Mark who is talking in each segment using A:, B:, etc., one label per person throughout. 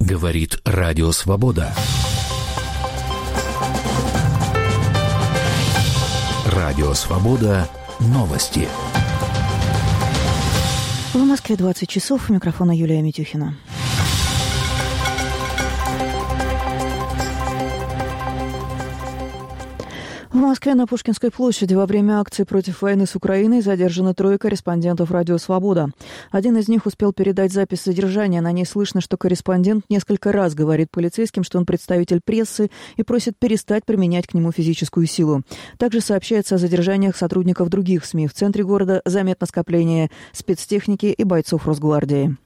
A: Говорит Радио Свобода. Радио Свобода. Новости.
B: В Москве 20 часов. У микрофона Юлия Митюхина. В Москве на Пушкинской площади во время акции против войны с Украиной задержаны 3 корреспондентов «Радио Свобода». Один из них успел передать запись задержания. На ней слышно, что корреспондент несколько раз говорит полицейским, что он представитель прессы, и просит перестать применять к нему физическую силу. Также сообщается о задержаниях сотрудников других СМИ. В центре города заметно скопление спецтехники и бойцов Росгвардии.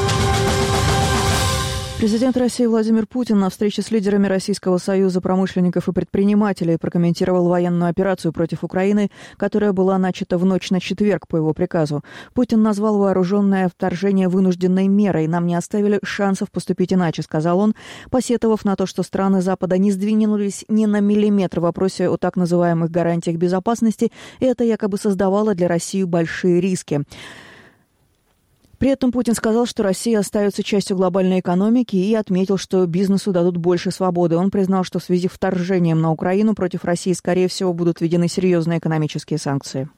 B: Президент России Владимир Путин на встрече с лидерами Российского союза промышленников и предпринимателей прокомментировал военную операцию против Украины, которая была начата в ночь на четверг по его приказу. Путин назвал вооруженное вторжение вынужденной мерой. «Нам не оставили шансов поступить иначе», — сказал он, посетовав на то, что страны Запада не сдвинулись ни на миллиметр в вопросе о так называемых гарантиях безопасности, и это якобы создавало для России большие риски. При этом Путин сказал, что Россия остается частью глобальной экономики, и отметил, что бизнесу дадут больше свободы. Он признал, что в связи с вторжением на Украину против России, скорее всего, будут введены серьезные экономические санкции.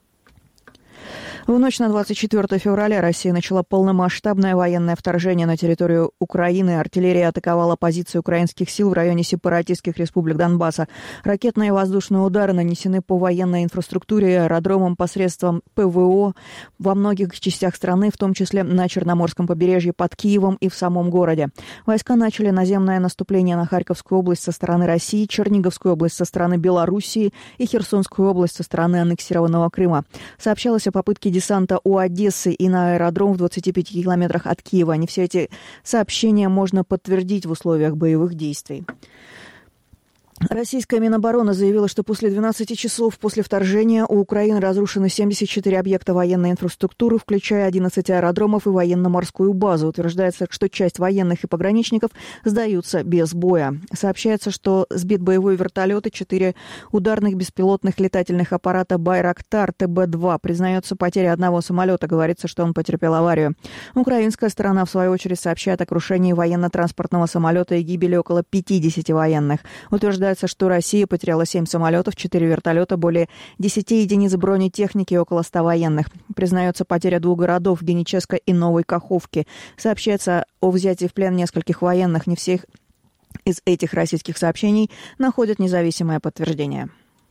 B: В ночь на 24 февраля Россия начала полномасштабное военное вторжение на территорию Украины. Артиллерия атаковала позиции украинских сил в районе сепаратистских республик Донбасса. Ракетные и воздушные удары нанесены по военной инфраструктуре и аэродромам посредством ПВО во многих частях страны, в том числе на Черноморском побережье, под Киевом и в самом городе. Войска начали наземное наступление на Харьковскую область со стороны России, Черниговскую область со стороны Белоруссии и Херсонскую область со стороны аннексированного Крыма. Сообщалось о попытке десанта у Одессы и на аэродром в 25 километрах от Киева. Не все эти сообщения можно подтвердить в условиях боевых действий. Российская Минобороны заявила, что после 12 часов после вторжения у Украины разрушены 74 объекта военной инфраструктуры, включая 11 аэродромов и военно-морскую базу. Утверждается, что часть военных и пограничников сдаются без боя. Сообщается, что сбит боевой вертолет и 4 ударных беспилотных летательных аппарата «Байрактар» ТБ-2. Признается потеря одного самолета. Говорится, что он потерпел аварию. Украинская сторона, в свою очередь, сообщает о крушении военно-транспортного самолета и гибели около 50 военных. Утверждается, что Россия потеряла 7 самолетов, 4 вертолета, более 10 единиц бронетехники и около 100 военных. Признается потеря 2 городов Геническа и Новой Каховки. Сообщается о взятии в плен нескольких военных. Не всех из этих российских сообщений находят независимое подтверждение.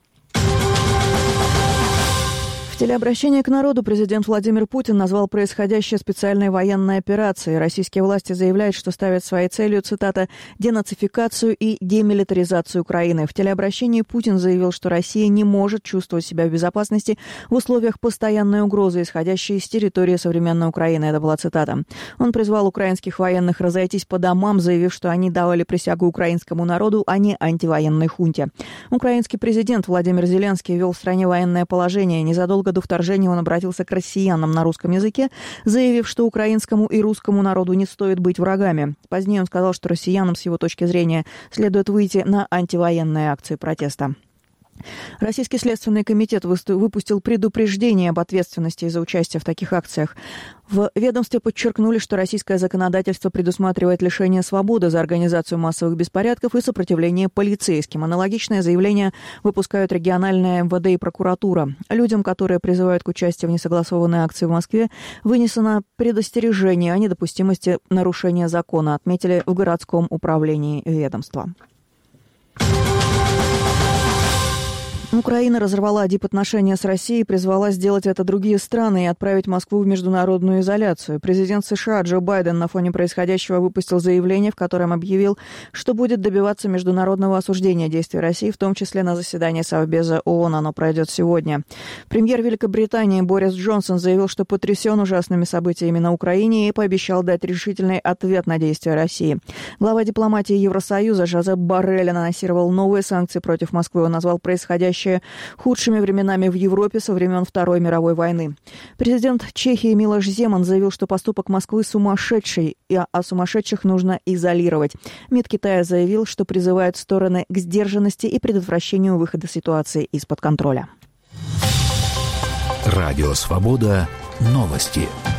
B: В телеобращении к народу президент Владимир Путин назвал происходящее специальной военной операцией. Российские власти заявляют, что ставят своей целью, цитата, «денацификацию и демилитаризацию Украины». В телеобращении Путин заявил, что Россия не может чувствовать себя в безопасности в условиях постоянной угрозы, исходящей из территории современной Украины. Это была цитата. Он призвал украинских военных разойтись по домам, заявив, что они давали присягу украинскому народу, а не антивоенной хунте. Украинский президент Владимир Зеленский ввел в стране военное положение. Незадолго до вторжения он обратился к россиянам на русском языке, заявив, что украинскому и русскому народу не стоит быть врагами. Позднее он сказал, что россиянам, с его точки зрения, следует выйти на антивоенные акции протеста. Российский Следственный комитет выпустил предупреждение об ответственности за участие в таких акциях. В ведомстве подчеркнули, что российское законодательство предусматривает лишение свободы за организацию массовых беспорядков и сопротивление полицейским. Аналогичное заявление выпускают региональные МВД и прокуратура. Людям, которые призывают к участию в несогласованной акции в Москве, вынесено предостережение о недопустимости нарушения закона, отметили в городском управлении ведомства. Украина разорвала дипотношения с Россией и призвала сделать это другие страны и отправить Москву в международную изоляцию. Президент США Джо Байден на фоне происходящего выпустил заявление, в котором объявил, что будет добиваться международного осуждения действий России, в том числе на заседании Совбеза ООН. Оно пройдет сегодня. Премьер Великобритании Борис Джонсон заявил, что потрясен ужасными событиями на Украине и пообещал дать решительный ответ на действия России. Глава дипломатии Евросоюза Жозеп Боррель анонсировал новые санкции против Москвы. Он назвал происходящее худшими временами в Европе со времен Второй мировой войны. Президент Чехии Милош Земан заявил, что поступок Москвы сумасшедший, а сумасшедших нужно изолировать. МИД Китая заявил, что призывает стороны к сдержанности и предотвращению выхода ситуации из-под контроля.
A: Радио Свобода. Новости.